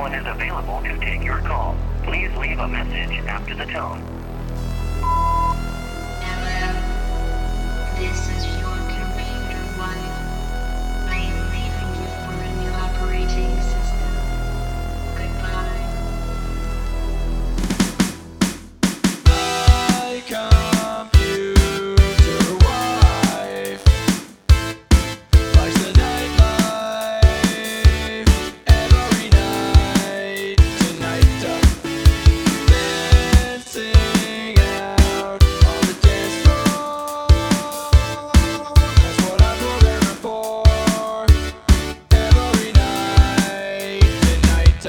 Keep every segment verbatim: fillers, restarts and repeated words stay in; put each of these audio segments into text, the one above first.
one is available to take your call. Please leave a message after the tone. Hello. This is your computer wife. I am leaving you for a new operating system. Goodbye. My computer wife likes the nightlife every night tonight. Dancing out on the dance floor. That's what I'm programming for. Every night tonight.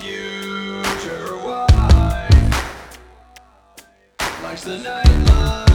My computer wife likes the nightlife.